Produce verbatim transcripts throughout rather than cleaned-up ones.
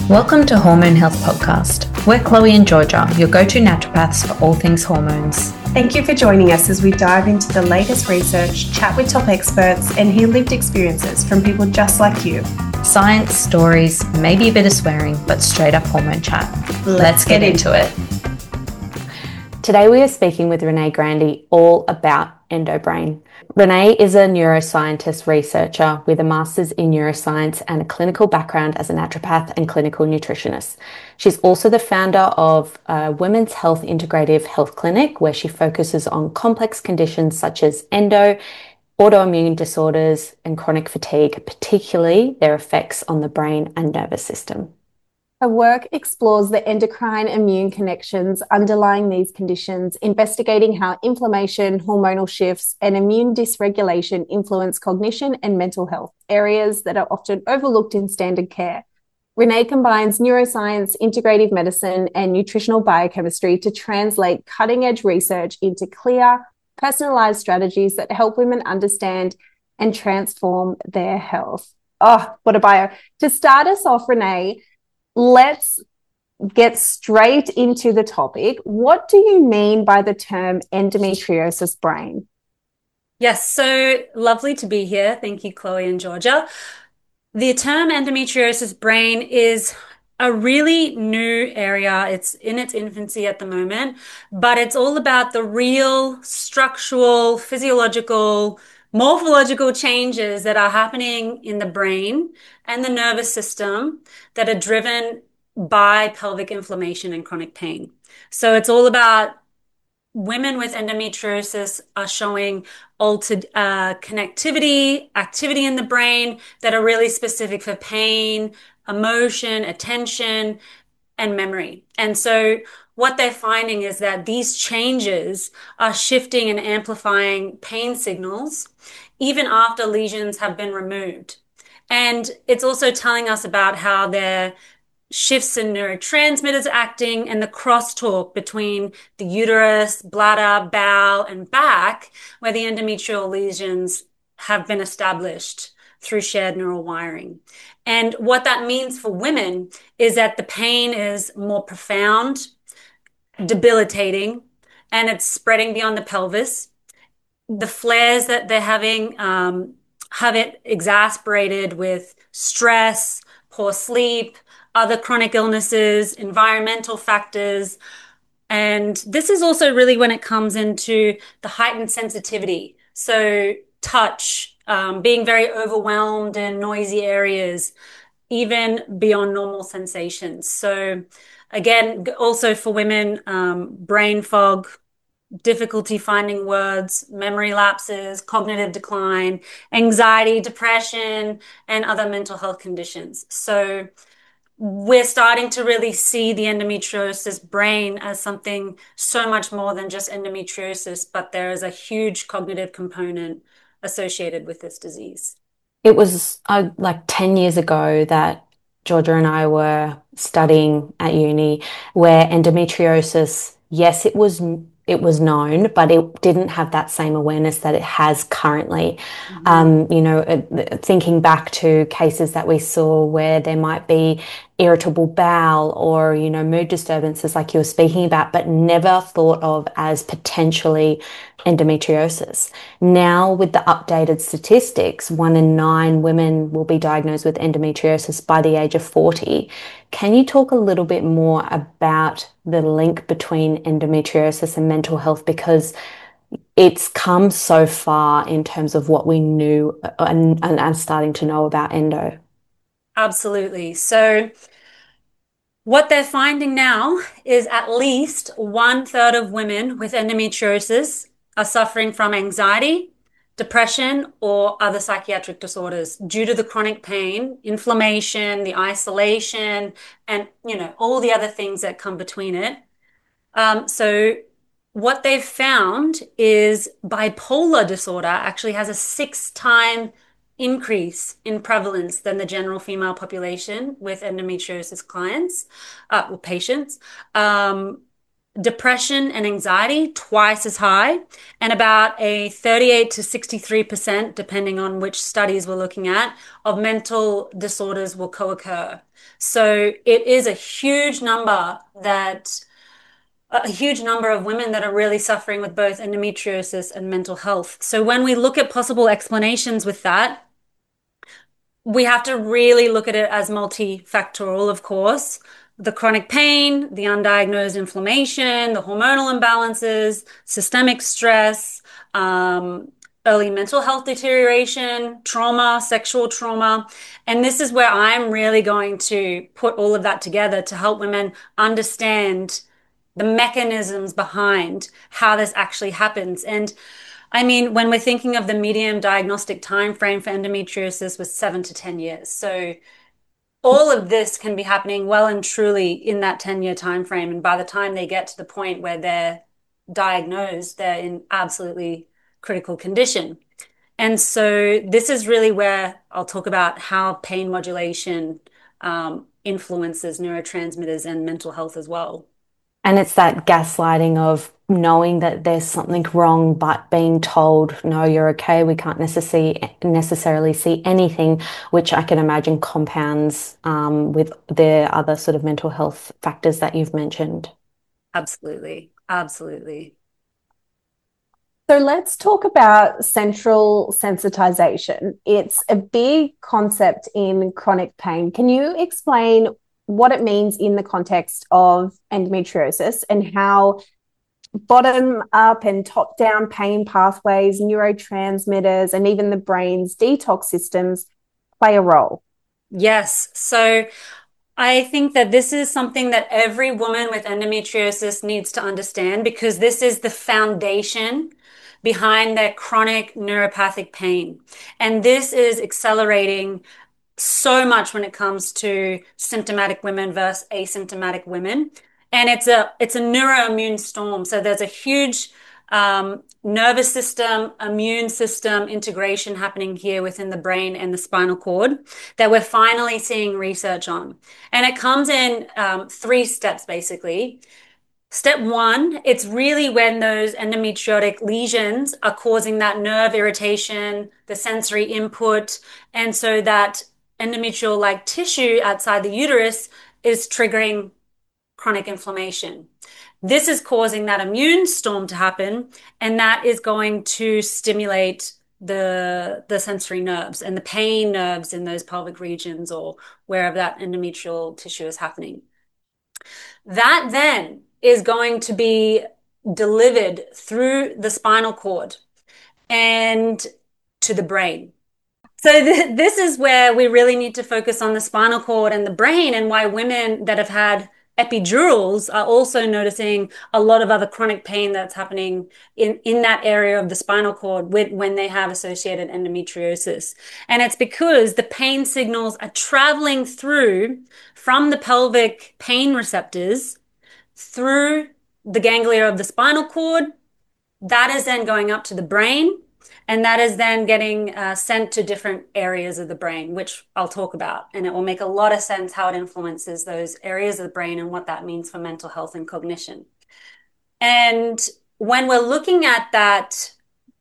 Welcome to Hormone Health Podcast. We're Chloe and Georgia, your go-to naturopaths for all things hormones. Thank you for joining us as we dive into the latest research, chat with top experts, and hear lived experiences from people just like you. Science, stories, maybe a bit of swearing, but straight up hormone chat. Let's, Let's get, get into it. Today we are speaking with Renee Grandy all about EndoBrain. Renee is a neuroscientist researcher with a master's in neuroscience and a clinical background as a naturopath and clinical nutritionist. She's also the founder of a Women's Health Integrative Health Clinic, where she focuses on complex conditions such as endo, autoimmune disorders, and chronic fatigue, particularly their effects on the brain and nervous system. Her work explores the endocrine immune connections underlying these conditions, investigating how inflammation, hormonal shifts, and immune dysregulation influence cognition and mental health, areas that are often overlooked in standard care. Renee combines neuroscience, integrative medicine, and nutritional biochemistry to translate cutting-edge research into clear, personalized strategies that help women understand and transform their health. Oh, what a bio. To start us off, Renee, let's get straight into the topic. What do you mean by the term endometriosis brain? Yes, so lovely to be here. Thank you, Chloe and Georgia. The term endometriosis brain is a really new area. It's in its infancy at the moment, but it's all about the real structural, physiological, morphological changes that are happening in the brain and the nervous system that are driven by pelvic inflammation and chronic pain. So it's all about women with endometriosis are showing altered uh, connectivity, activity in the brain that are really specific for pain, emotion, attention, and memory. And so what they're finding is that these changes are shifting and amplifying pain signals even after lesions have been removed. And it's also telling us about how their shifts in neurotransmitters acting and the crosstalk between the uterus, bladder, bowel, and back, where the endometrial lesions have been established through shared neural wiring. And what that means for women is that the pain is more profound, debilitating, and it's spreading beyond the pelvis. The flares that they're having um, have it exacerbated with stress, poor sleep, other chronic illnesses, environmental factors. And this is also really when it comes into the heightened sensitivity. So touch, um, being very overwhelmed in noisy areas, even beyond normal sensations. So again, also for women, um, brain fog, difficulty finding words, memory lapses, cognitive decline, anxiety, depression, and other mental health conditions. So we're starting to really see the endometriosis brain as something so much more than just endometriosis, but there is a huge cognitive component associated with this disease. It was uh, like ten years ago that Georgia and I were studying at uni, where endometriosis, yes, it was it was known, but it didn't have that same awareness that it has currently. Mm-hmm. Um, you know, thinking back to cases that we saw where there might be irritable bowel or, you know, mood disturbances like you were speaking about, but never thought of as potentially endometriosis. Now, with the updated statistics, one in nine women will be diagnosed with endometriosis by the age of forty. Can you talk a little bit more about the link between endometriosis and mental health? Because it's come so far in terms of what we knew and, and, and starting to know about endo. Absolutely. So what they're finding now is at least one third of women with endometriosis are suffering from anxiety, depression, or other psychiatric disorders due to the chronic pain, inflammation, the isolation, and, you know, all the other things that come between it. Um, so what they've found is bipolar disorder actually has a six-time increase in prevalence than the general female population with endometriosis clients uh, or patients. Um, depression and anxiety twice as high, and about a thirty-eight to sixty-three percent, depending on which studies we're looking at, of mental disorders will co-occur. So it is a huge number that a huge number of women that are really suffering with both endometriosis and mental health. So when we look at possible explanations with that, we have to really look at it as multifactorial, of course. The chronic pain, the undiagnosed inflammation, the hormonal imbalances, systemic stress, um, early mental health deterioration, trauma, sexual trauma. And this is where I'm really going to put all of that together to help women understand the mechanisms behind how this actually happens. And I mean, when we're thinking of the medium diagnostic time frame for endometriosis was seven to ten years. So all of this can be happening well and truly in that ten-year time frame. And by the time they get to the point where they're diagnosed, they're in absolutely critical condition. And so this is really where I'll talk about how pain modulation um, influences neurotransmitters and mental health as well. And it's that gaslighting of knowing that there's something wrong, but being told, no, you're okay. We can't necessarily necessarily see anything, which I can imagine compounds um, with the other sort of mental health factors that you've mentioned. Absolutely. Absolutely. So let's talk about central sensitization. It's a big concept in chronic pain. Can you explain what it means in the context of endometriosis and how bottom up and top down pain pathways, neurotransmitters, and even the brain's detox systems play a role? Yes. So I think that this is something that every woman with endometriosis needs to understand, because this is the foundation behind their chronic neuropathic pain. And this is accelerating so much when it comes to symptomatic women versus asymptomatic women. And it's a it's a neuroimmune storm. So there's a huge um, nervous system, immune system integration happening here within the brain and the spinal cord that we're finally seeing research on. And it comes in um, three steps, basically. Step one, it's really when those endometriotic lesions are causing that nerve irritation, the sensory input, and so that endometrial-like tissue outside the uterus is triggering chronic inflammation. This is causing that immune storm to happen, and that is going to stimulate the, the sensory nerves and the pain nerves in those pelvic regions or wherever that endometrial tissue is happening. That then is going to be delivered through the spinal cord and to the brain. So th- this is where we really need to focus on the spinal cord and the brain, and why women that have had epidurals are also noticing a lot of other chronic pain that's happening in, in that area of the spinal cord with, when they have associated endometriosis. And it's because the pain signals are traveling through from the pelvic pain receptors through the ganglia of the spinal cord. That is then going up to the brain, and that is then getting uh, sent to different areas of the brain, which I'll talk about. And it will make a lot of sense how it influences those areas of the brain and what that means for mental health and cognition. And when we're looking at that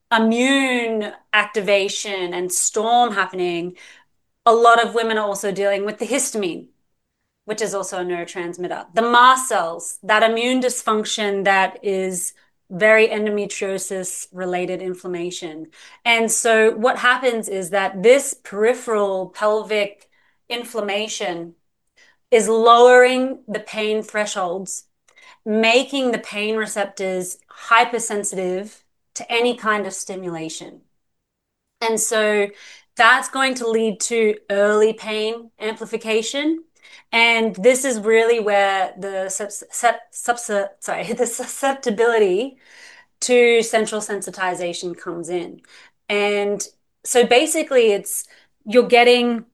immune activation and storm happening, a lot of women are also dealing with the histamine, which is also a neurotransmitter. The mast cells, that immune dysfunction that is very endometriosis related inflammation. And so what happens is that this peripheral pelvic inflammation is lowering the pain thresholds, making the pain receptors hypersensitive to any kind of stimulation. And so that's going to lead to early pain amplification. And this is really where the subs- subs- sorry, the susceptibility to central sensitization comes in. And so basically it's, you're getting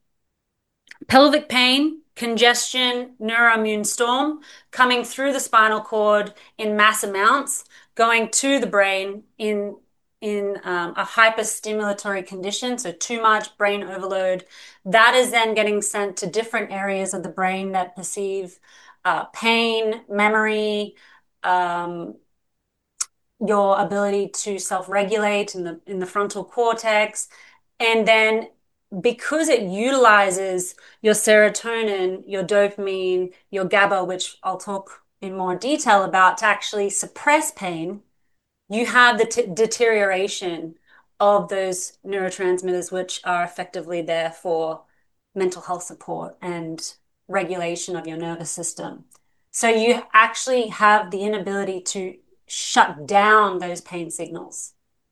pelvic pain, congestion, neuroimmune storm coming through the spinal cord in mass amounts, going to the brain in in um, a hyperstimulatory condition, so too much brain overload. That is then getting sent to different areas of the brain that perceive uh, pain, memory, um, your ability to self-regulate in the in the frontal cortex. And then because it utilizes your serotonin, your dopamine, your GABA, which I'll talk in more detail about, to actually suppress pain, you have the t- deterioration of those neurotransmitters, which are effectively there for mental health support and regulation of your nervous system. So you actually have the inability to shut down those pain signals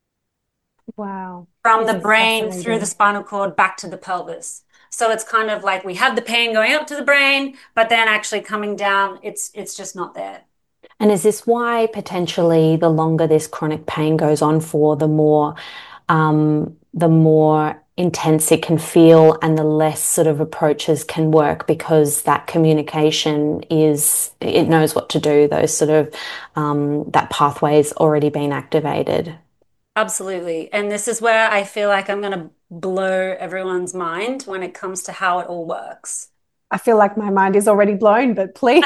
Wow. from This the is brain through the fascinating. spinal cord back to the pelvis. So it's kind of like we have the pain going up to the brain, but then actually coming down, it's it's just not there. And is this why potentially the longer this chronic pain goes on for, the more um, the more intense it can feel and the less sort of approaches can work, because that communication is, it knows what to do, those sort of um, that pathway's already been activated. Absolutely. And this is where I feel like I'm going to blow everyone's mind when it comes to how it all works. I feel like my mind is already blown, but please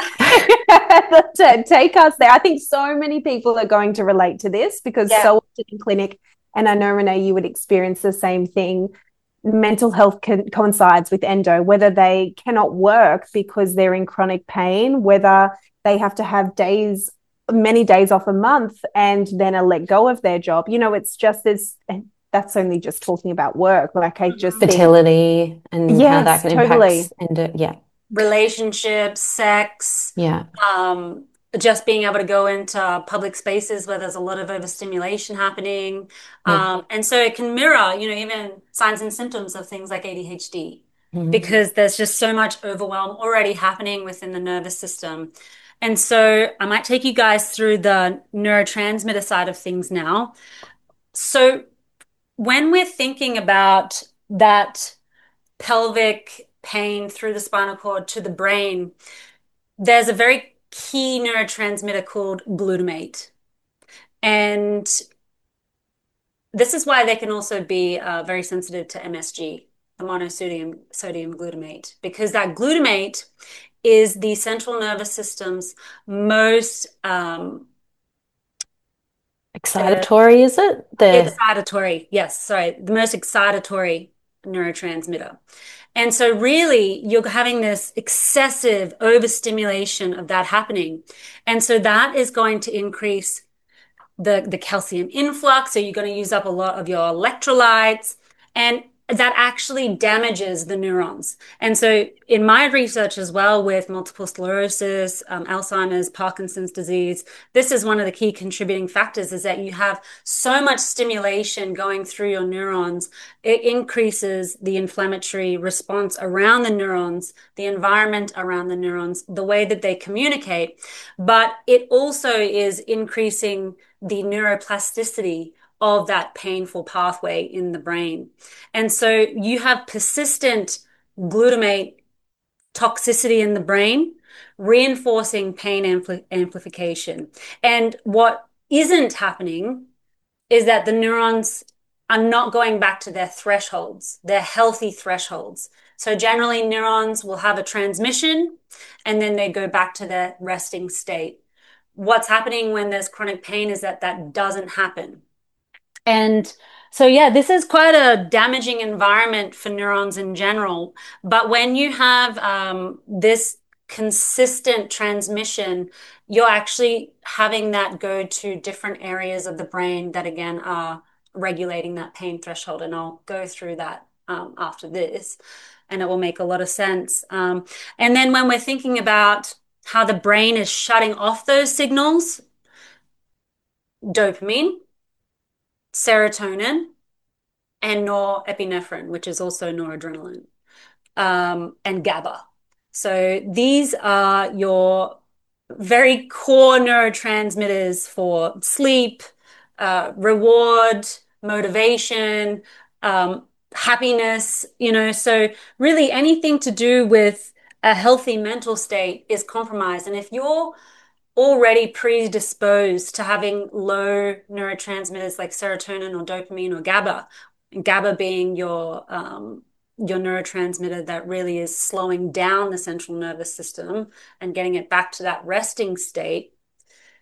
take us there. I think so many people are going to relate to this because Yeah. so often in clinic, and I know, Renee, you would experience the same thing. Mental health co- coincides with endo, whether they cannot work because they're in chronic pain, whether they have to have days, many days off a month and then a let go of their job. You know, it's just this, and that's only just talking about work. Like I just think, Fertility and how that yes, can totally. impact endo. Yeah. Relationships, sex, Yeah. um, just being able to go into public spaces where there's a lot of overstimulation happening. Yeah. Um, and so it can mirror, you know, even signs and symptoms of things like A D H D, Mhm. because there's just so much overwhelm already happening within the nervous system. And so I might take you guys through the neurotransmitter side of things now. So when we're thinking about that pelvic pain through the spinal cord to the brain, there's a very key neurotransmitter called glutamate. And this is why they can also be uh, very sensitive to M S G, the monosodium sodium glutamate, because that glutamate is the central nervous system's most um, uh, Excitatory, is it? The excitatory, yes, sorry, the most excitatory neurotransmitter. And so really you're having this excessive overstimulation of that happening. And so that is going to increase the, the calcium influx. So you're going to use up a lot of your electrolytes, and that actually damages the neurons. And so in my research as well with multiple sclerosis, um, Alzheimer's, Parkinson's disease, this is one of the key contributing factors, is that you have so much stimulation going through your neurons. It increases the inflammatory response around the neurons, the environment around the neurons, the way that they communicate. But it also is increasing the neuroplasticity of that painful pathway in the brain. And so you have persistent glutamate toxicity in the brain, reinforcing pain ampli- amplification. And what isn't happening is that the neurons are not going back to their thresholds, their healthy thresholds. So generally neurons will have a transmission and then they go back to their resting state. What's happening when there's chronic pain is that that doesn't happen. And so, yeah, this is quite a damaging environment for neurons in general. But when you have um, this consistent transmission, you're actually having that go to different areas of the brain that, again, are regulating that pain threshold. And I'll go through that um, after this, and it will make a lot of sense. Um, and then when we're thinking about how the brain is shutting off those signals, dopamine, serotonin, and norepinephrine, which is also noradrenaline, um, and GABA. So these are your very core neurotransmitters for sleep, uh, reward, motivation, um, happiness, you know, so really anything to do with a healthy mental state is compromised. And if you're already predisposed to having low neurotransmitters like serotonin or dopamine or GABA, GABA being your um, your neurotransmitter that really is slowing down the central nervous system and getting it back to that resting state,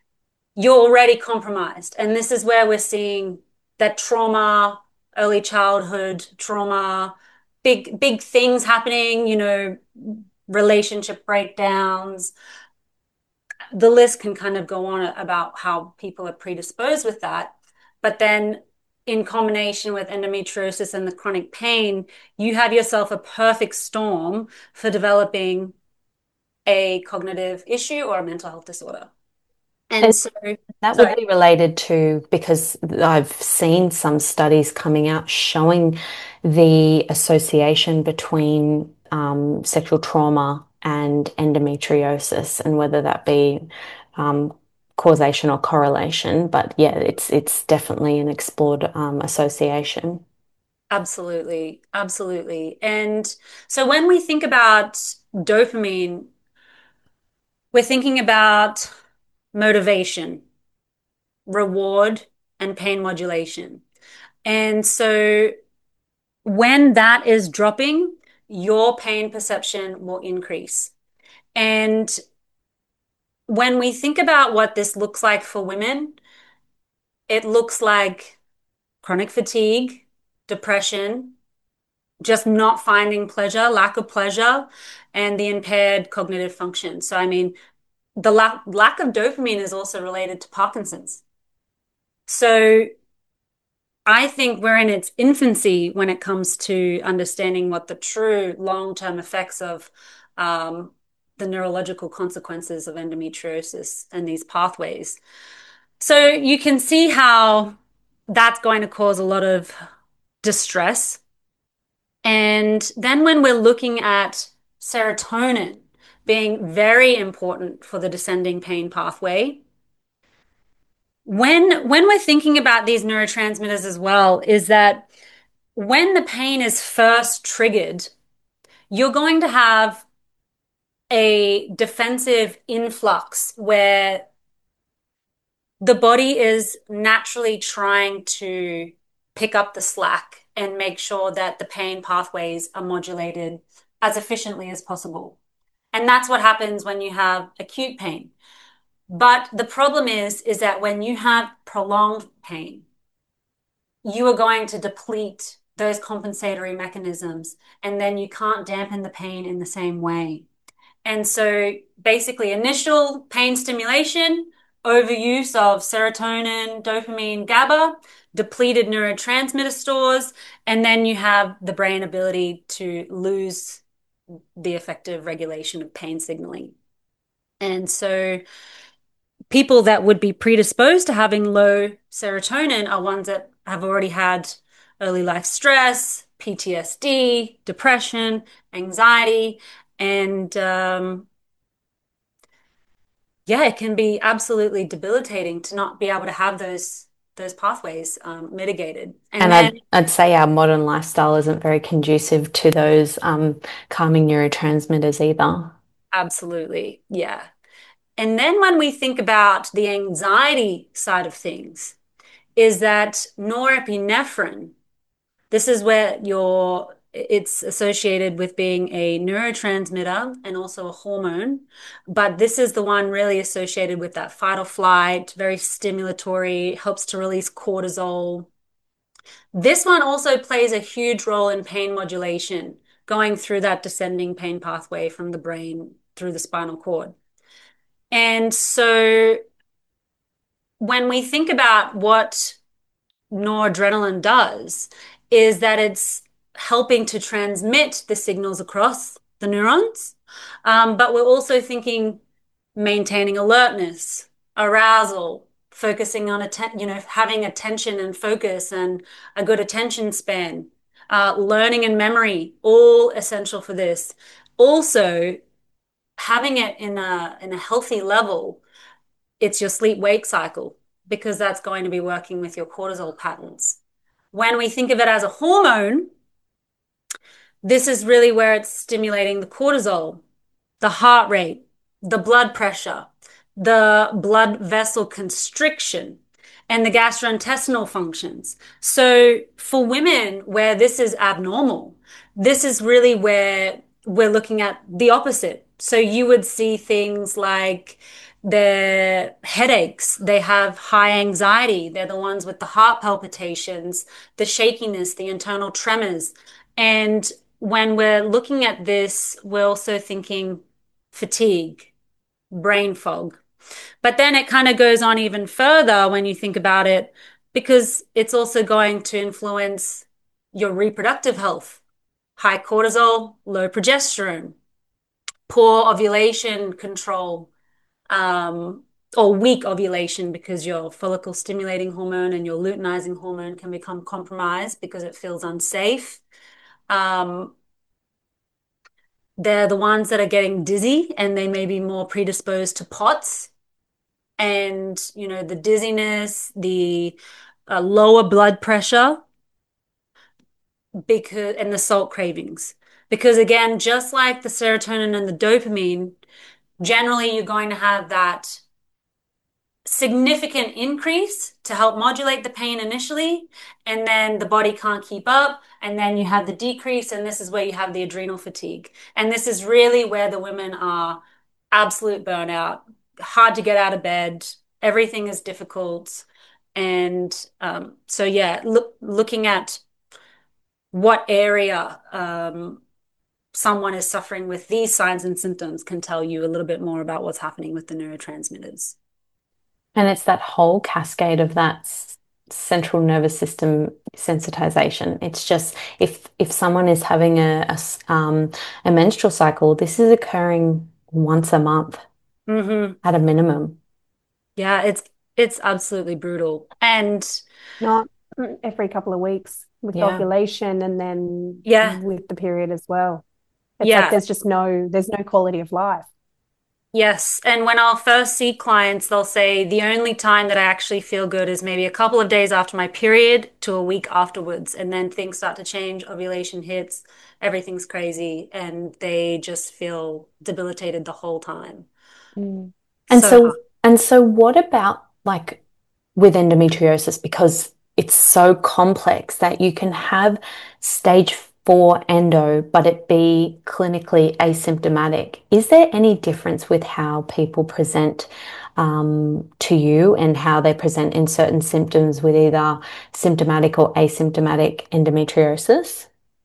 you're already compromised. And this is where we're seeing that trauma, early childhood trauma, big, big things happening, you know, relationship breakdowns. The list can kind of go on about how people are predisposed with that. But then in combination with endometriosis and the chronic pain, you have yourself a perfect storm for developing a cognitive issue or a mental health disorder. And, And so, that sorry. would be related to, because I've seen some studies coming out showing the association between um, sexual trauma and endometriosis, and whether that be um, causation or correlation. But yeah, it's it's definitely an explored um, association. Absolutely, absolutely. And so when we think about dopamine, we're thinking about motivation, reward, and pain modulation. And so when that is dropping, your pain perception will increase. And when we think about what this looks like for women, it looks like chronic fatigue, depression, just not finding pleasure, lack of pleasure, and the impaired cognitive function. So, I mean, the lack, lack of dopamine is also related to Parkinson's. So, I think we're in its infancy when it comes to understanding what the true long-term effects of um, the neurological consequences of endometriosis and these pathways. So you can see how that's going to cause a lot of distress. And then when we're looking at serotonin being very important for the descending pain pathway, when when we're thinking about these neurotransmitters as well, is that when the pain is first triggered, you're going to have a defensive influx where the body is naturally trying to pick up the slack and make sure that the pain pathways are modulated as efficiently as possible. And that's what happens when you have acute pain. But the problem is, is that when you have prolonged pain, you are going to deplete those compensatory mechanisms, and then you can't dampen the pain in the same way. And so basically initial pain stimulation, overuse of serotonin, dopamine, GABA, depleted neurotransmitter stores, and then you have the brain ability to lose the effective regulation of pain signaling. And so people that would be predisposed to having low serotonin are ones that have already had early life stress, P T S D, depression, anxiety, and um, yeah, it can be absolutely debilitating to not be able to have those those pathways um, mitigated. And, And then I'd, I'd say our modern lifestyle isn't very conducive to those um, calming neurotransmitters either. absolutely, yeah. And then when we think about the anxiety side of things, is that norepinephrine, this is where your it's associated with being a neurotransmitter and also a hormone, but this is the one really associated with that fight or flight, very stimulatory, helps to release cortisol. This one also plays a huge role in pain modulation, going through that descending pain pathway from the brain through the spinal cord. And so when we think about what noradrenaline does, is that it's helping to transmit the signals across the neurons. Um, but we're also thinking maintaining alertness, arousal, focusing on atten- you know, having attention and focus and a good attention span, uh, learning and memory, all essential for this. Also, having it in a in a healthy level, it's your sleep wake cycle, because that's going to be working with your cortisol patterns. When we think of it as a hormone, this is really where it's stimulating the cortisol, the heart rate, the blood pressure, the blood vessel constriction, and the gastrointestinal functions. So for women where this is abnormal, this is really where we're looking at the opposite. So you would see things like their headaches, they have high anxiety, they're the ones with the heart palpitations, the shakiness, the internal tremors. And when we're looking at this, we're also thinking fatigue, brain fog. But then it kind of goes on even further when you think about it, because it's also going to influence your reproductive health, high cortisol, low progesterone, poor ovulation control, um, or weak ovulation because your follicle stimulating hormone and your luteinizing hormone can become compromised because it feels unsafe. Um, they're the ones that are getting dizzy and they may be more predisposed to POTS and, you know, the dizziness, the uh, lower blood pressure because and the salt cravings. Because again, just like the serotonin and the dopamine, generally you're going to have that significant increase to help modulate the pain initially, and then the body can't keep up, and then you have the decrease, and this is where you have the adrenal fatigue. And this is really where the women are absolute burnout, hard to get out of bed, everything is difficult. And um, so, yeah, look, looking at what area um, someone is suffering with these signs and symptoms can tell you a little bit more about what's happening with the neurotransmitters. And it's that whole cascade of that s- central nervous system sensitization. It's just if if someone is having a, a s- um, a menstrual cycle, this is occurring once a month Mm-hmm. at a minimum. Yeah, it's it's absolutely brutal. And Not every couple of weeks with Yeah. ovulation and then yeah, with the period as well. It's like yeah, there's just no there's no quality of life. yes. And when I'll first see clients, they'll say the only time that I actually feel good is maybe a couple of days after my period to a week afterwards. And then things start to change, ovulation hits, everything's crazy, and they just feel debilitated the whole time. Mm. And So so and so what about like with endometriosis, because it's so complex that you can have stage four endo, but it be clinically asymptomatic. Is there any difference with how people present um, to you and how they present in certain symptoms with either symptomatic or asymptomatic endometriosis?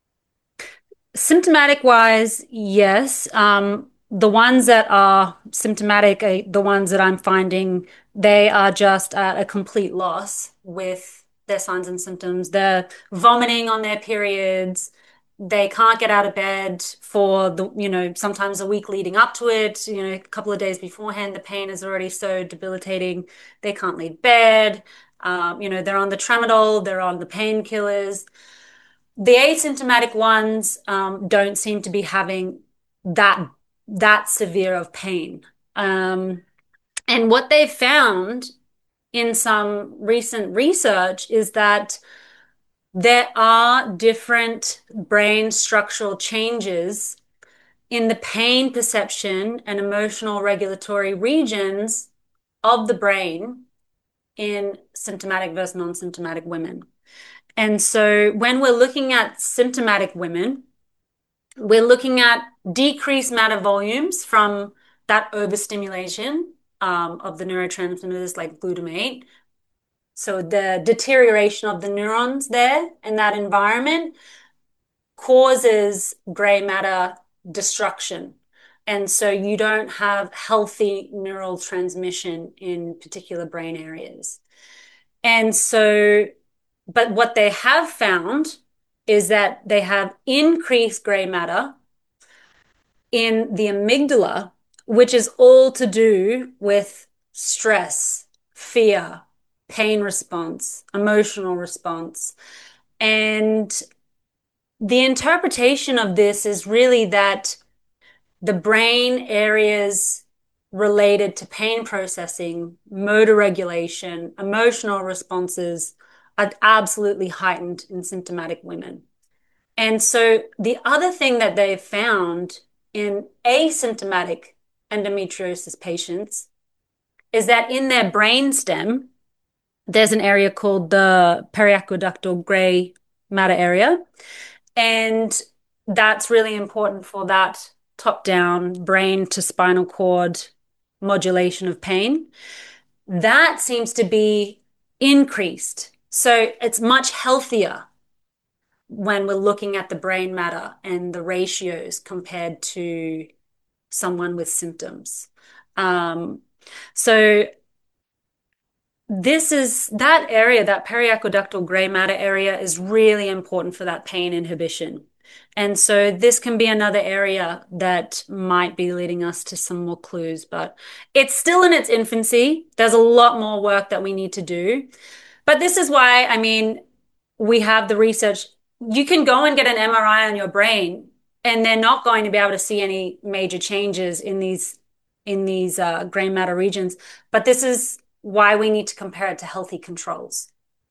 symptomatic wise, yes. Um, the ones that are symptomatic are the ones that I'm finding they are just at a complete loss with their signs and symptoms. They're vomiting on their periods. They can't get out of bed for the, you know, sometimes a week leading up to it, you know, a couple of days beforehand, the pain is already so debilitating. They can't leave bed. Um, you know, they're on the tramadol, they're on the painkillers. The asymptomatic ones um, don't seem to be having that that severe of pain. Um, and what they've found in some recent research is that there are different brain structural changes in the pain perception and emotional regulatory regions of the brain in symptomatic versus non-symptomatic women. And so when we're looking at symptomatic women, we're looking at decreased matter volumes from that overstimulation um, of the neurotransmitters like glutamate. So the deterioration of the neurons there in that environment causes gray matter destruction. And so you don't have healthy neural transmission in particular brain areas. And so, but what they have found is that they have increased gray matter in the amygdala, which is all to do with stress, fear, pain response, emotional response. And the interpretation of this is really that the brain areas related to pain processing, motor regulation, emotional responses are absolutely heightened in symptomatic women. And so the other thing that they've found in asymptomatic endometriosis patients is that in their brainstem, there's an area called the periaqueductal gray matter area. And that's really important for that top down brain to spinal cord modulation of pain, that seems to be increased. So it's much healthier when we're looking at the brain matter and the ratios compared to someone with symptoms. Um, so this is that area, that periaqueductal gray matter area is really important for that pain inhibition. And so this can be another area that might be leading us to some more clues, but it's still in its infancy. There's a lot more work that we need to do. But this is why, I mean, we have the research. You can go and get an M R I on your brain, and they're not going to be able to see any major changes in these in these uh, gray matter regions. But this is why we need to compare it to healthy controls.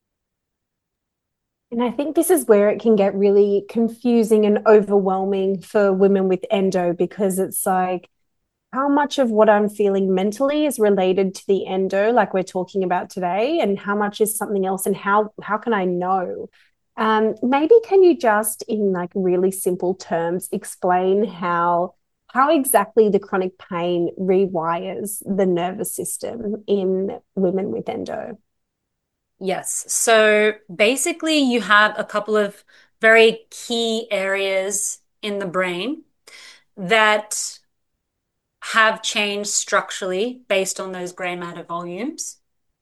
And I think this is where it can get really confusing and overwhelming for women with endo, because it's like, how much of what I'm feeling mentally is related to the endo, like we're talking about today, and how much is something else, and how how can I know? Um, maybe can you just, in like really simple terms, explain how how exactly the chronic pain rewires the nervous system in women with endo? Yes. So basically, you have a couple of very key areas in the brain that have changed structurally based on those gray matter volumes.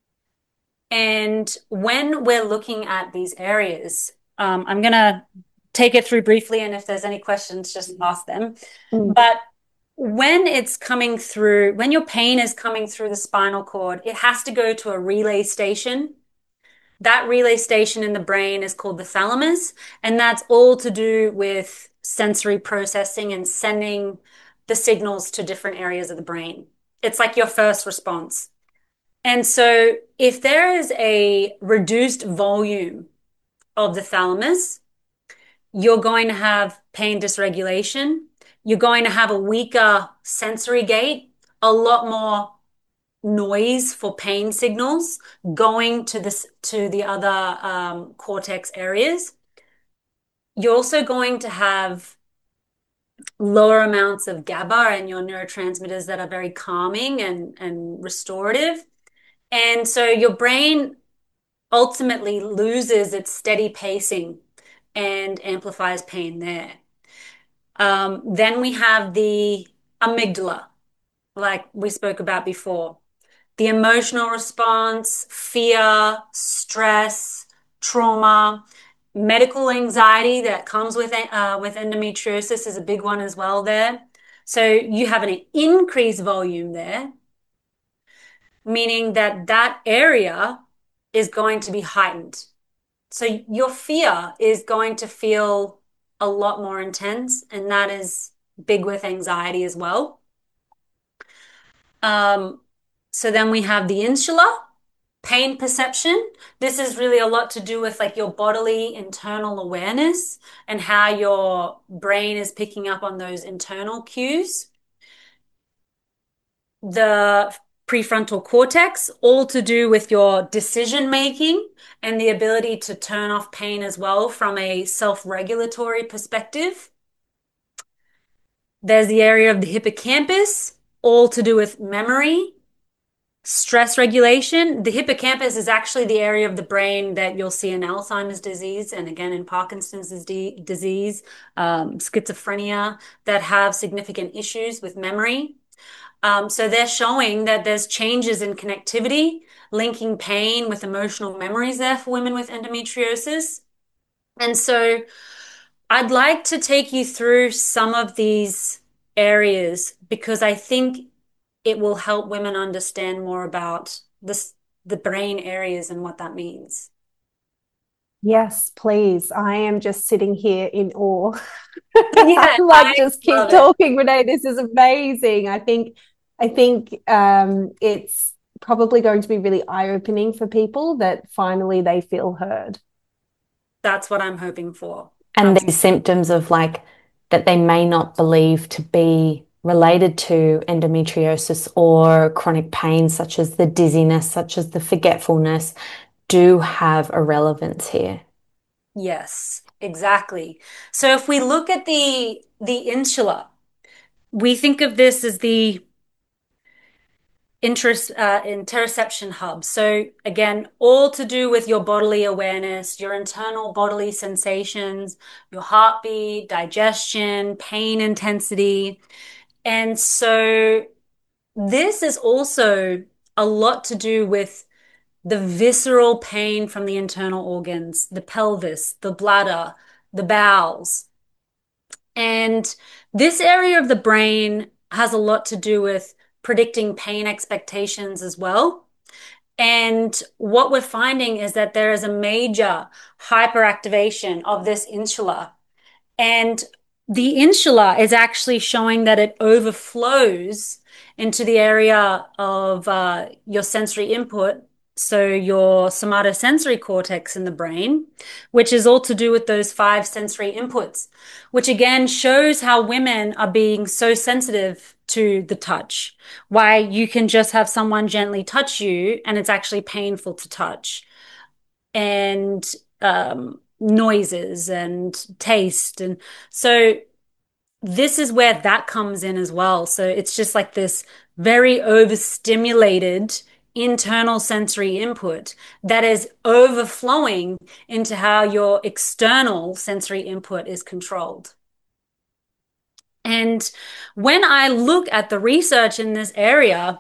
And when we're looking at these areas, um, I'm going to take it through briefly, and if there's any questions, just ask them. Mm. But when it's coming through, when your pain is coming through the spinal cord, it has to go to a relay station. That relay station in the brain is called the thalamus, and that's all to do with sensory processing and sending the signals to different areas of the brain. It's like your first response. And so if there is a reduced volume of the thalamus, you're going to have pain dysregulation. You're going to have a weaker sensory gate, a lot more noise for pain signals going to this to the other um, cortex areas. You're also going to have lower amounts of GABA and your neurotransmitters that are very calming and, and restorative. And so your brain ultimately loses its steady pacing and amplifies pain there. Um, then we have the amygdala, like we spoke about before. The emotional response, fear, stress, trauma, medical anxiety that comes with uh, with endometriosis is a big one as well there. So you have an increased volume there, meaning that that area is going to be heightened. So your fear is going to feel a lot more intense, and that is big with anxiety as well. Um, so then we have the insula, pain perception. This is really a lot to do with like your bodily internal awareness and how your brain is picking up on those internal cues. The prefrontal cortex, all to do with your decision making and the ability to turn off pain as well from a self-regulatory perspective. There's the area of the hippocampus, all to do with memory, stress regulation. The hippocampus is actually the area of the brain that you'll see in Alzheimer's disease and again in Parkinson's disease, um, schizophrenia, that have significant issues with memory. Um, so they're showing that there's changes in connectivity, linking pain with emotional memories there for women with endometriosis. And so I'd like to take you through some of these areas because I think it will help women understand more about this, the brain areas and what that means. Yes, please. I am just sitting here in awe. Yeah, like I just keep love it. talking, Renee. This is amazing. I think I think um, it's probably going to be really eye-opening for people that finally they feel heard. That's what I'm hoping for. And Absolutely. these symptoms of like that they may not believe to be related to endometriosis or chronic pain, such as the dizziness, such as the forgetfulness, do have a relevance here. Yes, exactly. So if we look at the the insula, we think of this as the interest, uh, interoception hubs. So again, all to do with your bodily awareness, your internal bodily sensations, your heartbeat, digestion, pain intensity. And so this is also a lot to do with the visceral pain from the internal organs, the pelvis, the bladder, the bowels. And this area of the brain has a lot to do with predicting pain expectations as well. And what we're finding is that there is a major hyperactivation of this insula. And the insula is actually showing that it overflows into the area of uh, your sensory input. So your somatosensory cortex in the brain, which is all to do with those five sensory inputs, which again shows how women are being so sensitive to the touch. Why you can just have someone gently touch you and it's actually painful to touch. And um, noises and taste. And so this is where that comes in as well. So it's just like this very overstimulated internal sensory input that is overflowing into how your external sensory input is controlled. And when I look at the research in this area,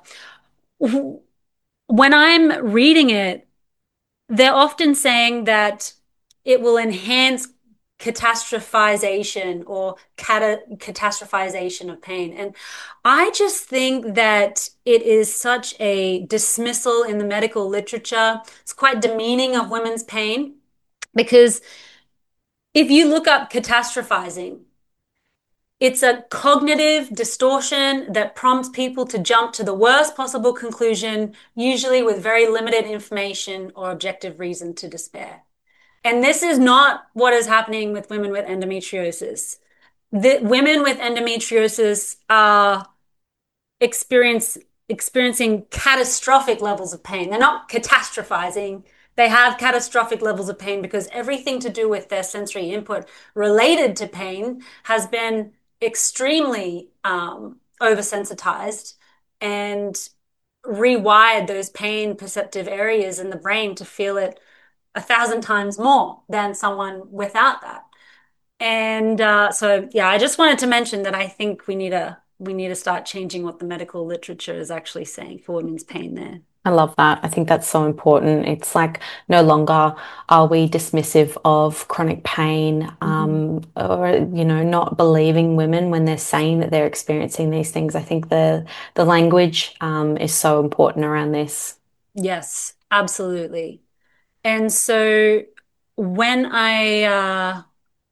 when I'm reading it, they're often saying that it will enhance catastrophization or cata- catastrophization of pain. And I just think that it is such a dismissal in the medical literature. It's quite demeaning of women's pain because if you look up catastrophizing, it's a cognitive distortion that prompts people to jump to the worst possible conclusion, usually with very limited information or objective reason to despair. And this is not what is happening with women with endometriosis. The women with endometriosis are experience, experiencing catastrophic levels of pain. They're not catastrophizing. They have catastrophic levels of pain because everything to do with their sensory input related to pain has been extremely um, oversensitized and rewired those pain perceptive areas in the brain to feel it a thousand times more than someone without that. And uh, so, yeah, I just wanted to mention that I think we need to we need to start changing what the medical literature is actually saying for women's pain there. I love that. I think that's so important. It's like no longer are we dismissive of chronic pain, um, mm-hmm. or, you know, not believing women when they're saying that they're experiencing these things. I think the the language um, is so important around this. Yes, absolutely. And so when I uh,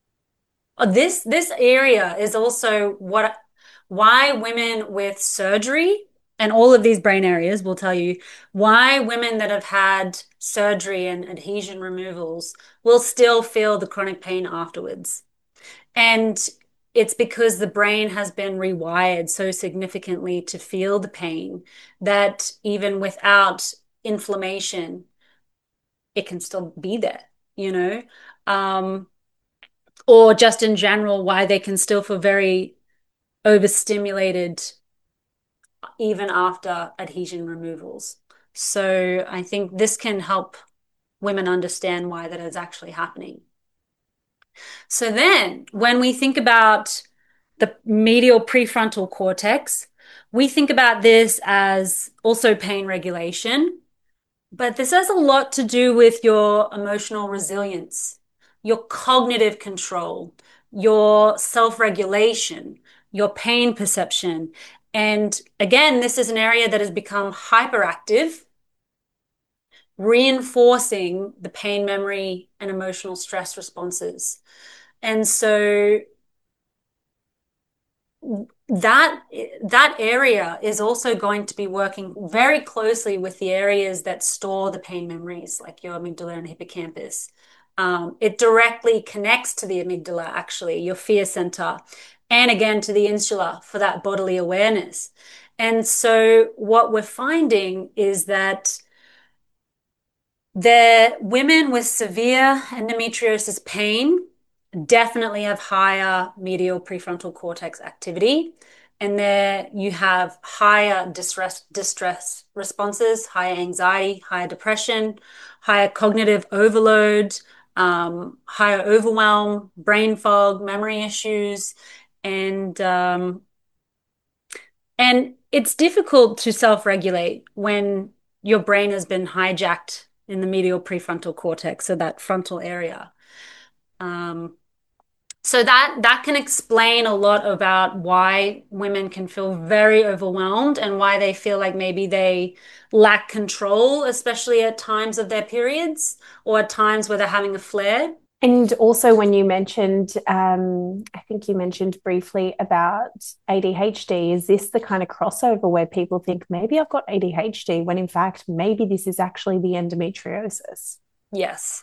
this this area is also what why women with surgery and all of these brain areas will tell you why women that have had surgery and adhesion removals will still feel the chronic pain afterwards. And it's because the brain has been rewired so significantly to feel the pain that even without inflammation, it can still be there, you know? Um, or just in general, why they can still feel very overstimulated even after adhesion removals. So I think this can help women understand why that is actually happening. So then when we think about the medial prefrontal cortex, we think about this as also pain regulation, but this has a lot to do with your emotional resilience, your cognitive control, your self-regulation, your pain perception. And again, this is an area that has become hyperactive, reinforcing the pain memory and emotional stress responses. And so that that area is also going to be working very closely with the areas that store the pain memories, like your amygdala and hippocampus. Um, it directly connects to the amygdala, actually, your fear center, and again to the insula for that bodily awareness. And so what we're finding is that the women with severe endometriosis pain definitely have higher medial prefrontal cortex activity. And there you have higher distress, distress responses, higher anxiety, higher depression, higher cognitive overload, um, higher overwhelm, brain fog, memory issues, and um, and it's difficult to self-regulate when your brain has been hijacked in the medial prefrontal cortex, so that frontal area. Um, so that that can explain a lot about why women can feel very overwhelmed and why they feel like maybe they lack control, especially at times of their periods or at times where they're having a flare. And also, when you mentioned, um, I think you mentioned briefly about A D H D, is this the kind of crossover where people think maybe I've got A D H D when in fact maybe this is actually the endometriosis? Yes,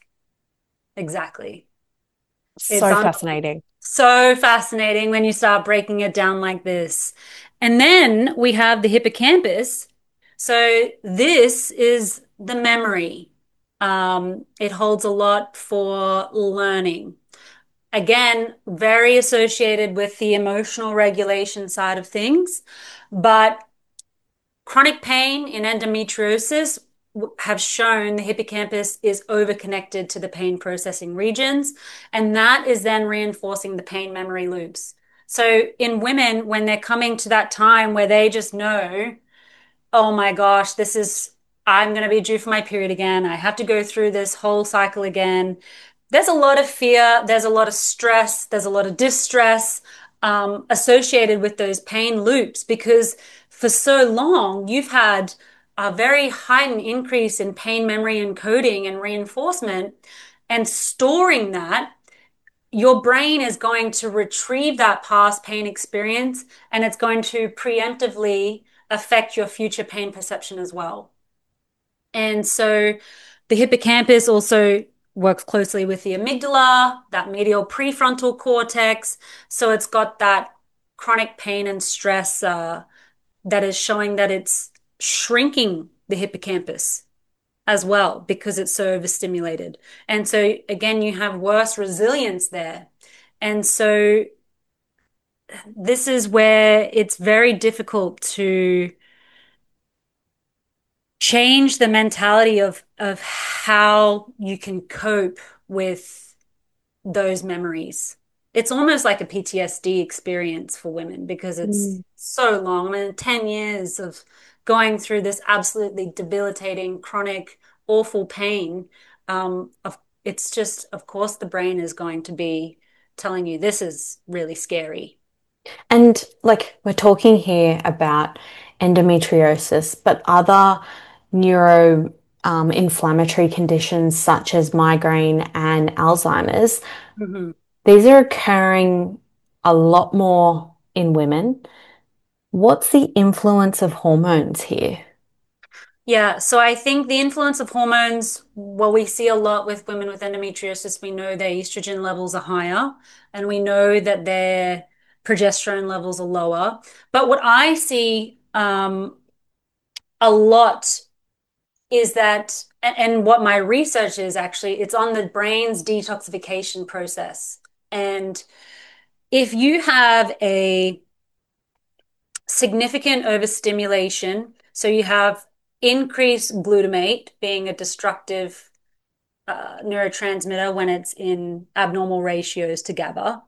exactly. So It's un- fascinating. so fascinating when you start breaking it down like this. And then we have the hippocampus. So this is the memory. Um, it holds a lot for learning. Again, very associated with the emotional regulation side of things. But chronic pain in endometriosis have shown the hippocampus is overconnected to the pain processing regions, and that is then reinforcing the pain memory loops. So in women, when they're coming to that time where they just know, oh my gosh, this is, I'm going to be due for my period again. I have to go through this whole cycle again. There's a lot of fear, there's a lot of stress, there's a lot of distress um, associated with those pain loops because for so long you've had a very heightened increase in pain memory encoding and reinforcement, and storing that, your brain is going to retrieve that past pain experience and it's going to preemptively affect your future pain perception as well. And so the hippocampus also works closely with the amygdala, that medial prefrontal cortex. So it's got that chronic pain and stress uh, that is showing that it's shrinking the hippocampus as well because it's so overstimulated. And so again, you have worse resilience there. And so this is where it's very difficult to change the mentality of of how you can cope with those memories. It's almost like a P T S D experience for women because it's Mm. so long. I mean, ten years of going through this absolutely debilitating, chronic, awful pain. Um, of, it's just, of course, the brain is going to be telling you this is really scary. And like we're talking here about endometriosis, but other neuro um, inflammatory conditions such as migraine and Alzheimer's, Mhm. these are occurring a lot more in women. What's the influence of hormones here? Yeah, so I think the influence of hormones, well, we see a lot with women with endometriosis. We know their estrogen levels are higher, and we know that their progesterone levels are lower. But what I see um, a lot is that, and what my research is actually, it's on the brain's detoxification process. And if you have a significant overstimulation, so you have increased glutamate being a destructive uh, neurotransmitter when it's in abnormal ratios to GABA.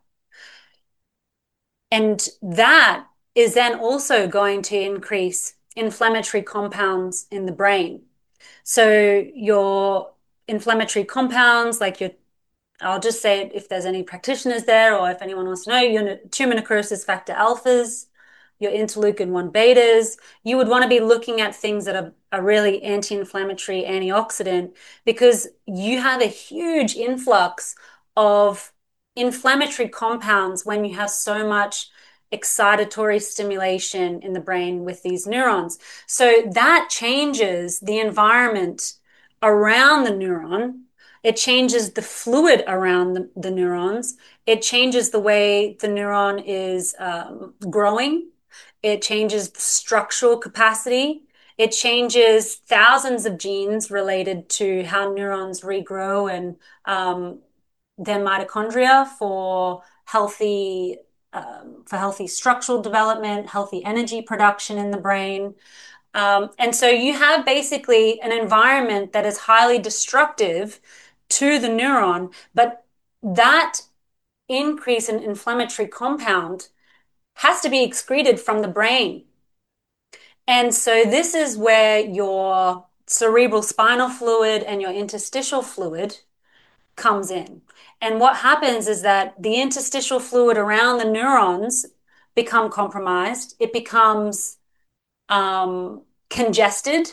And that is then also going to increase inflammatory compounds in the brain. So your inflammatory compounds, like your, I'll just say it if there's any practitioners there or if anyone wants to know, your tumor necrosis factor alphas, your interleukin one betas, you would want to be looking at things that are, are really anti-inflammatory, antioxidant, because you have a huge influx of inflammatory compounds when you have so much excitatory stimulation in the brain with these neurons. So that changes the environment around the neuron. It changes the fluid around the, the neurons. It changes the way the neuron is um, growing. It changes the structural capacity. It changes thousands of genes related to how neurons regrow and um, their mitochondria for healthy um, for healthy structural development, healthy energy production in the brain. Um, and so you have basically an environment that is highly destructive to the neuron, but that increase in inflammatory compound has to be excreted from the brain. And so this is where your cerebral spinal fluid and your interstitial fluid comes in. And what happens is that the interstitial fluid around the neurons become compromised. It becomes um, congested.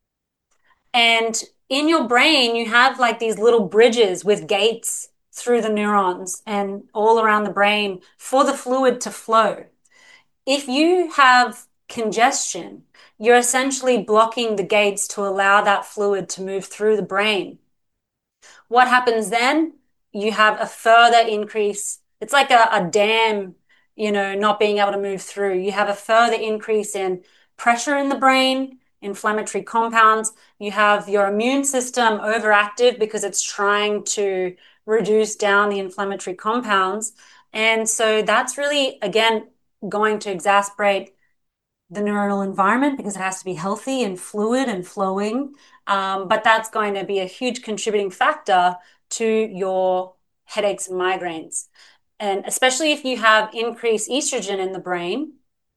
And in your brain, you have like these little bridges with gates through the neurons and all around the brain for the fluid to flow. If you have congestion, you're essentially blocking the gates to allow that fluid to move through the brain. What happens then? You have a further increase. It's like a, a dam, you know, not being able to move through. You have a further increase in pressure in the brain, inflammatory compounds. You have your immune system overactive because it's trying to reduce down the inflammatory compounds. And so that's really, again, going to exacerbate the neuronal environment because it has to be healthy and fluid and flowing. Um, but that's going to be a huge contributing factor to your headaches and migraines. And especially if you have increased estrogen in the brain,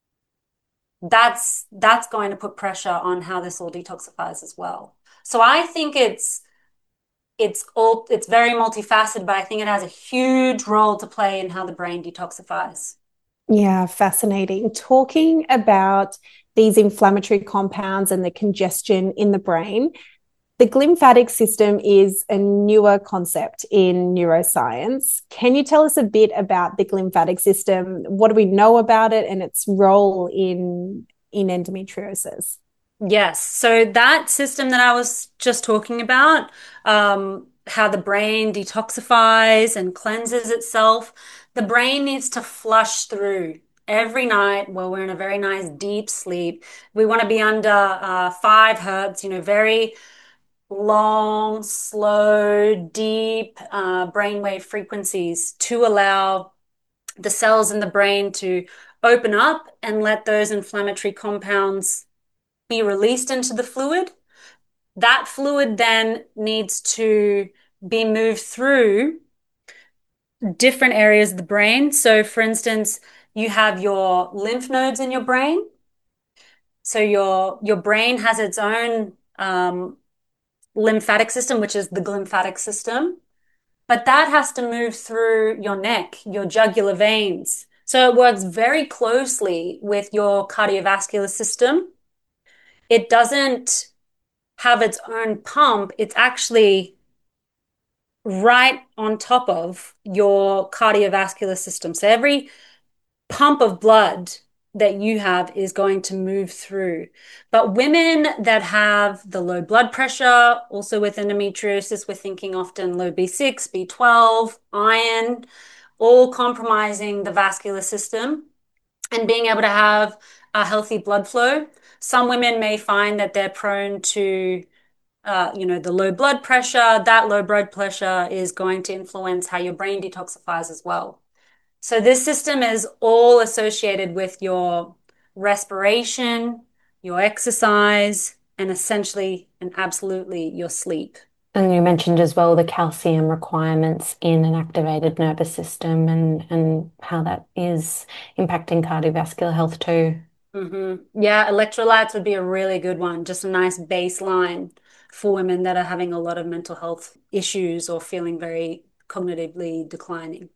that's that's going to put pressure on how this all detoxifies as well. So I think it's it's all it's very multifaceted, but I think it has a huge role to play in how the brain detoxifies. Yeah, fascinating. Talking about these inflammatory compounds and the congestion in the brain, the glymphatic system is a newer concept in neuroscience. Can you tell us a bit about the glymphatic system? What do we know about it and its role in, in endometriosis? Yes. So that system that I was just talking about, um, how the brain detoxifies and cleanses itself, the brain needs to flush through every night while we're in a very nice deep sleep. We want to be under uh, five hertz, you know, very long, slow, deep uh, brainwave frequencies to allow the cells in the brain to open up and let those inflammatory compounds be released into the fluid. That fluid then needs to be moved through different areas of the brain. So, for instance, you have your lymph nodes in your brain. So your your brain has its own um, lymphatic system, which is the glymphatic system, but that has to move through your neck, your jugular veins. So it works very closely with your cardiovascular system. It doesn't have its own pump. It's actually right on top of your cardiovascular system. So every pump of blood that you have is going to move through. But women that have the low blood pressure, also with endometriosis, we're thinking often low B six, B twelve, iron, all compromising the vascular system and being able to have a healthy blood flow. Some women may find that they're prone to uh, you know, the low blood pressure. That low blood pressure is going to influence how your brain detoxifies as well. So this system is all associated with your respiration, your exercise, and essentially and absolutely your sleep. And you mentioned as well the calcium requirements in an activated nervous system and, and how that is impacting cardiovascular health too. Mm-hmm. Yeah, electrolytes would be a really good one. Just a nice baseline for women that are having a lot of mental health issues or feeling very cognitively declining.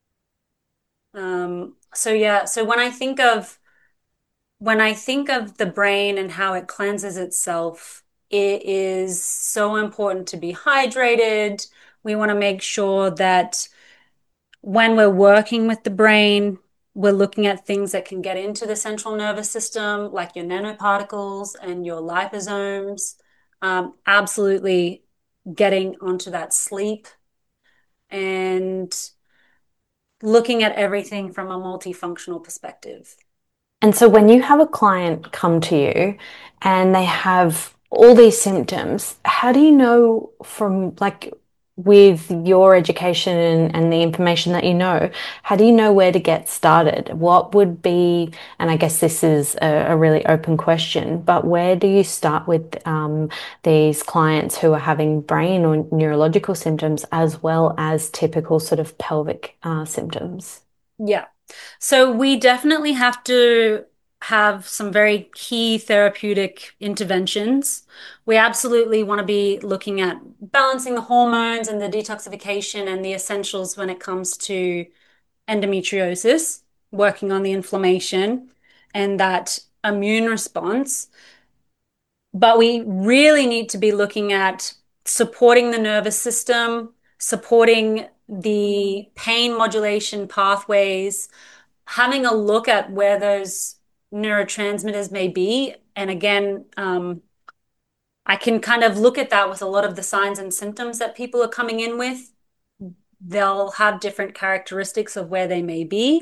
Um, so yeah, so when I think of when I think of the brain and how it cleanses itself, it is so important to be hydrated. We want to make sure that when we're working with the brain, we're looking at things that can get into the central nervous system, like your nanoparticles and your liposomes. Um, absolutely getting onto that sleep and looking at everything from a multifunctional perspective. And so when you have a client come to you and they have all these symptoms, how do you know from like with your education and, and the information that you know, how do you know where to get started? What would be, and I guess this is a, a really open question, but where do you start with um, these clients who are having brain or neurological symptoms as well as typical sort of pelvic uh, symptoms? Yeah. So we definitely have to have some very key therapeutic interventions. We absolutely want to be looking at balancing the hormones and the detoxification and the essentials when it comes to endometriosis, working on the inflammation and that immune response. But we really need to be looking at supporting the nervous system, supporting the pain modulation pathways, having a look at where those neurotransmitters may be. And again, um, I can kind of look at that with a lot of the signs and symptoms that people are coming in with. They'll have different characteristics of where they may be.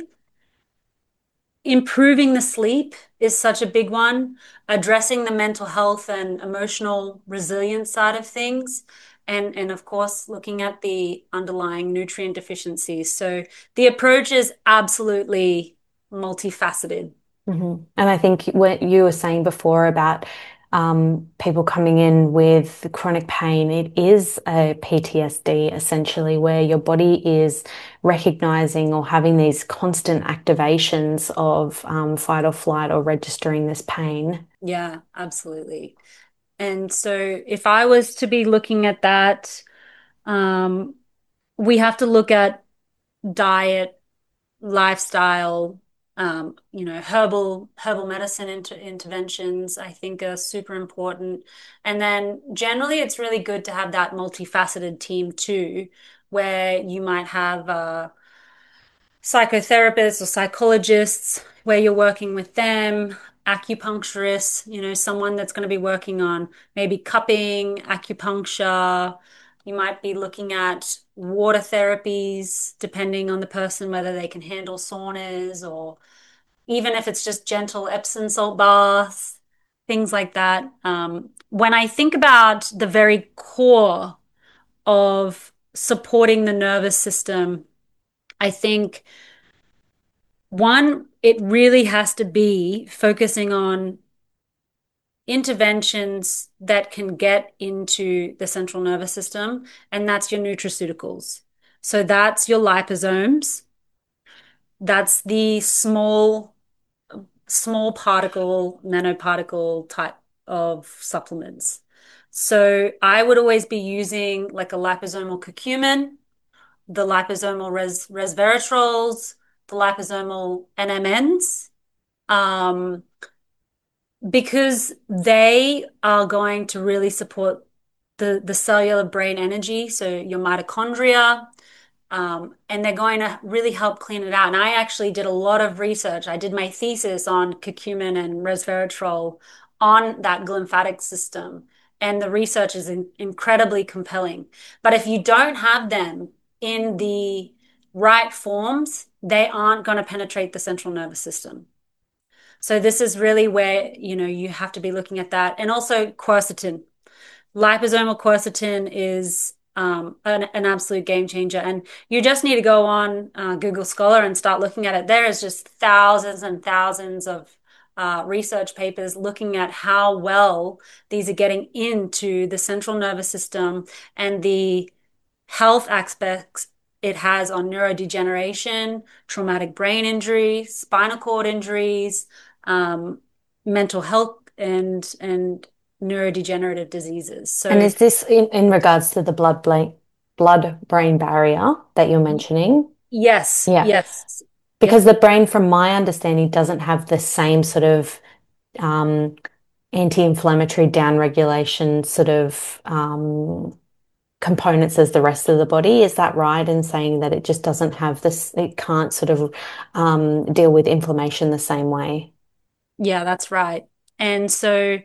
Improving the sleep is such a big one, addressing the mental health and emotional resilience side of things, and, and of course, looking at the underlying nutrient deficiencies. So the approach is absolutely multifaceted. Mm-hmm. And I think what you were saying before about um, people coming in with chronic pain, it is a P T S D essentially, where your body is recognizing or having these constant activations of um, fight or flight or registering this pain. Yeah, absolutely. And so if I was to be looking at that, um, we have to look at diet, lifestyle, um, you know, herbal herbal medicine inter interventions, I think are super important. And then generally it's really good to have that multifaceted team too, where you might have uh, psychotherapists or psychologists where you're working with them, acupuncturists, you know, someone that's going to be working on maybe cupping, acupuncture. You might be looking at water therapies, depending on the person, whether they can handle saunas or even if it's just gentle Epsom salt baths, things like that. Um, when I think about the very core of supporting the nervous system, I think one, it really has to be focusing on interventions that can get into the central nervous system, and that's your nutraceuticals. So that's your liposomes. That's the small, small particle, nanoparticle type of supplements. So I would always be using like a liposomal curcumin, the liposomal res resveratrols, the liposomal N M Ns, um, because they are going to really support the, the cellular brain energy, so your mitochondria, um, and they're going to really help clean it out. And I actually did a lot of research. I did my thesis on curcumin and resveratrol on that glymphatic system, and the research is in incredibly compelling. But if you don't have them in the right forms, they aren't going to penetrate the central nervous system. So this is really where, you know, you have to be looking at that. And also quercetin. Liposomal quercetin is um, an, an absolute game changer. And you just need to go on uh, Google Scholar and start looking at it. There is just thousands and thousands of uh, research papers looking at how well these are getting into the central nervous system and the health aspects it has on neurodegeneration, traumatic brain injury, spinal cord injuries, um, mental health, and and neurodegenerative diseases. So, And is this in, in regards to the blood brain blood brain barrier that you're mentioning? yes, Yeah. yes, Because yes. the brain, from my understanding, doesn't have the same sort of um, anti-inflammatory downregulation sort of um, components as the rest of the body. Is that right in saying that it just doesn't have this, it can't sort of um, deal with inflammation the same way? Yeah, that's right. And so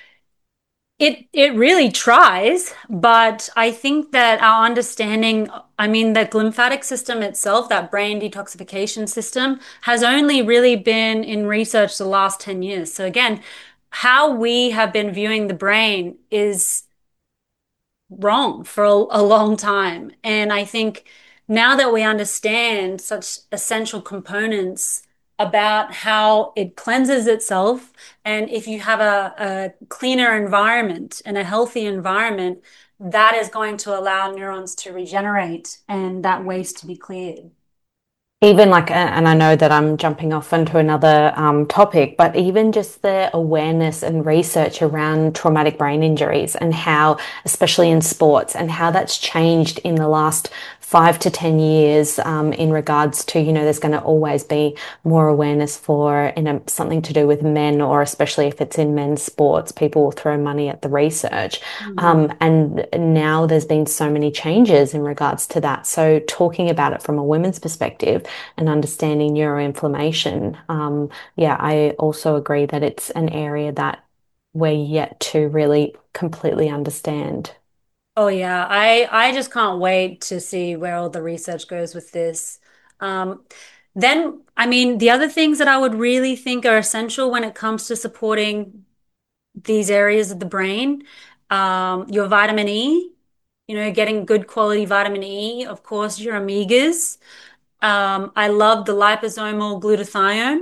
It it really tries, but I think that our understanding, I mean, the glymphatic system itself, that brain detoxification system, has only really been in research the last ten years. So again, how we have been viewing the brain is wrong for a, a long time. And I think now that we understand such essential components about how it cleanses itself, and if you have a, a cleaner environment and a healthy environment, that is going to allow neurons to regenerate and that waste to be cleared. Even like, and I know that I'm jumping off into another um, topic, but even just the awareness and research around traumatic brain injuries and how, especially in sports, and how that's changed in the last five to ten years um, in regards to, you know, there's going to always be more awareness for, you know, something to do with men, or especially if it's in men's sports, people will throw money at the research. Mm-hmm. Um, and now there's been so many changes in regards to that. So talking about it from a women's perspective and understanding neuroinflammation, um, yeah, I also agree that it's an area that we're yet to really completely understand. Oh yeah, I I just can't wait to see where all the research goes with this. Um, then, I mean, the other things that I would really think are essential when it comes to supporting these areas of the brain, um, your vitamin E, you know, getting good quality vitamin E, of course, your omegas. Um, I love the liposomal glutathione.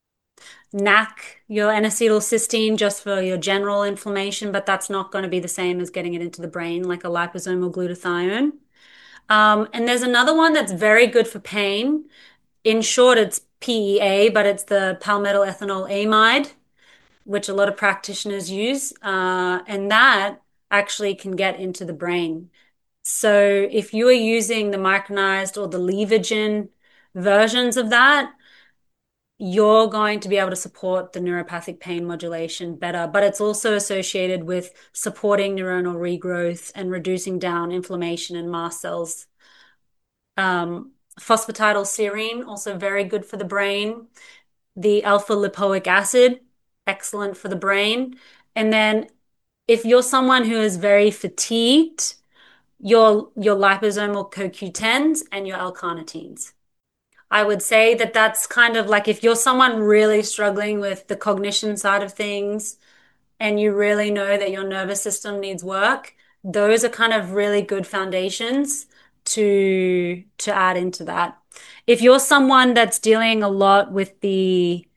N A C, your N-acetylcysteine, just for your general inflammation, but that's not going to be the same as getting it into the brain like a liposomal glutathione. Um, and there's another one that's very good for pain. In short, it's P E A, but it's the palmetto ethanol amide, which a lot of practitioners use. Uh, and that actually can get into the brain. So if you are using the micronized or the Levogen versions of that, you're going to be able to support the neuropathic pain modulation better, but it's also associated with supporting neuronal regrowth and reducing down inflammation in mast cells. Um, phosphatidylserine, also very good for the brain. The alpha lipoic acid, excellent for the brain. And then if you're someone who is very fatigued, your, your liposomal co Q tens and your L-carnitines. I would say that that's kind of like if you're someone really struggling with the cognition side of things and you really know that your nervous system needs work, those are kind of really good foundations to to add into that. If you're someone that's dealing a lot with the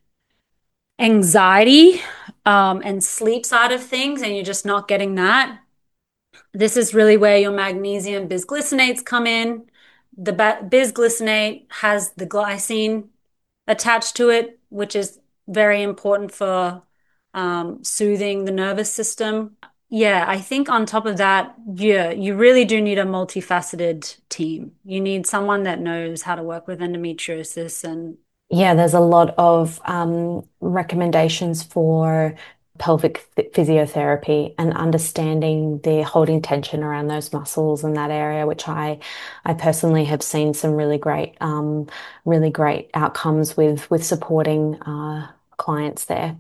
anxiety um, and sleep side of things and you're just not getting that, this is really where your magnesium bisglycinates come in. The bisglycinate has the glycine attached to it, which is very important for um, soothing the nervous system. Yeah, I think on top of that, yeah, you really do need a multifaceted team. You need someone that knows how to work with endometriosis and Yeah, there's a lot of um, recommendations for pelvic physiotherapy and understanding the holding tension around those muscles in that area, which I, I personally have seen some really great, um, really great outcomes with with supporting uh, clients there.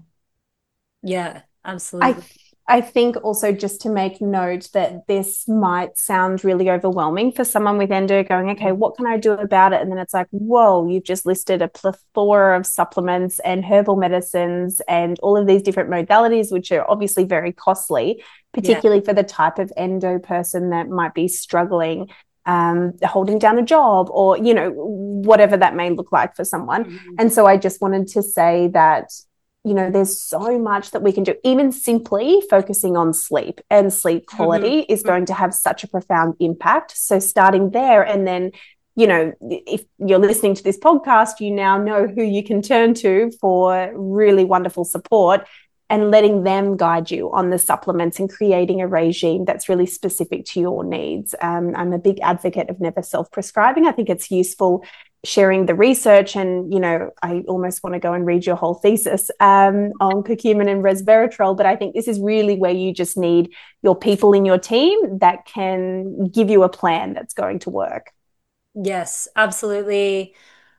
yeah, I absolutely. I think also just to make note that this might sound really overwhelming for someone with endo going, okay, what can I do about it? And then it's like, whoa, you've just listed a plethora of supplements and herbal medicines and all of these different modalities, which are obviously very costly, Yeah. particularly for the type of endo person that might be struggling, um, holding down a job or, you know, whatever that may look like for someone. Mhm. And so I just wanted to say that, you know, there's so much that we can do. Even simply focusing on sleep and sleep quality Mhm. is going to have such a profound impact. So starting there, and then, you know, if you're listening to this podcast, you now know who you can turn to for really wonderful support, and letting them guide you on the supplements and creating a regime that's really specific to your needs. Um, I'm a big advocate of never self-prescribing. I think it's useful sharing the research, and you know, I almost want to go and read your whole thesis um, on curcumin and resveratrol, but I think this is really where you just need your people in your team that can give you a plan that's going to work. Yes, absolutely.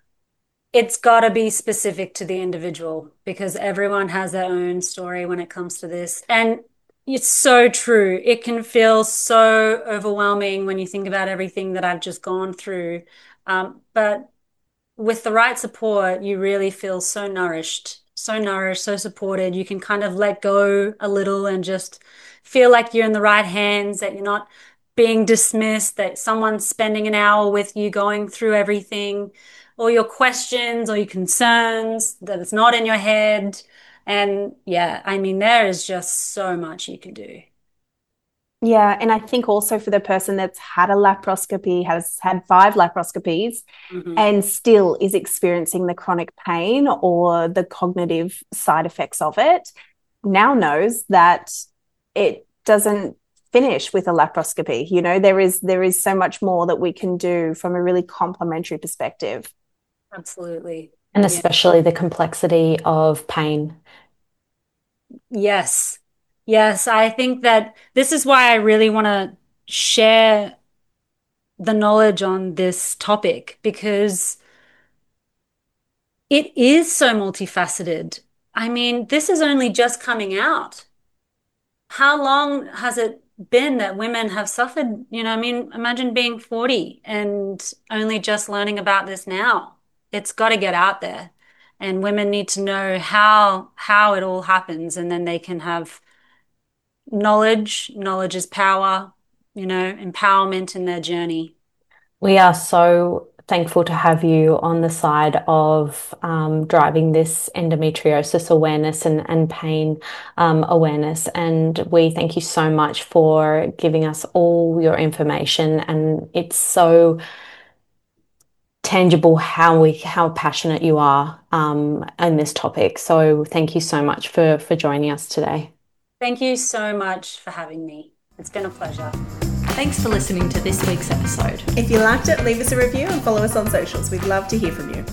It's got to be specific to the individual because everyone has their own story when it comes to this. And it's so true. It can feel so overwhelming when you think about everything that I've just gone through. Um, but with the right support, you really feel so nourished so nourished, so supported. You can kind of let go a little and just feel like you're in the right hands, that you're not being dismissed, that someone's spending an hour with you going through everything, all your questions or your concerns, that it's not in your head. And yeah, I mean, there is just so much you can do. Yeah, and I think also for the person that's had a laparoscopy, has had five laparoscopies, Mm-hmm. and still is experiencing the chronic pain or the cognitive side effects of it, now knows that it doesn't finish with a laparoscopy. You know, there is there is so much more that we can do from a really complementary perspective. Absolutely. And Yeah. especially the complexity of pain. Yes. Yes. I think that this is why I really want to share the knowledge on this topic, because it is so multifaceted. I mean, this is only just coming out. How long has it been that women have suffered? You know, I mean, imagine being forty and only just learning about this now. It's got to get out there. And women need to know how how it all happens, and then they can have knowledge. Knowledge is power, you know, empowerment in their journey. We are so thankful to have you on the side of um, driving this endometriosis awareness and, and pain um, awareness. And we thank you so much for giving us all your information. And it's so tangible how we how passionate you are um, in this topic. So thank you so much for for joining us today. Thank you so much for having me. It's been a pleasure. Thanks for listening to this week's episode. If you liked it, leave us a review and follow us on socials. We'd love to hear from you.